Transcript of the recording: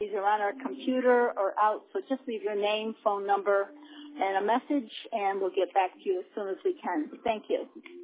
These are on our computer or out, so just leave your name, phone number, and a message, and we'll get back to you as soon as we can. Thank you.